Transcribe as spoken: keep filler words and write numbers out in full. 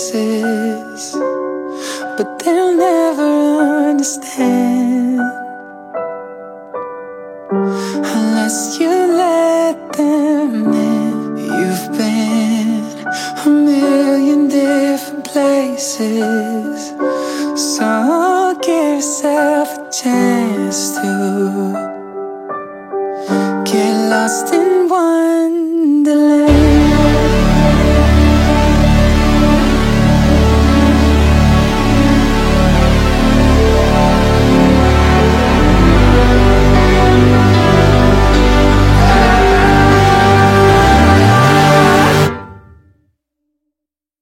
faces, but they'll never understand unless you let them in. You've been a million different places,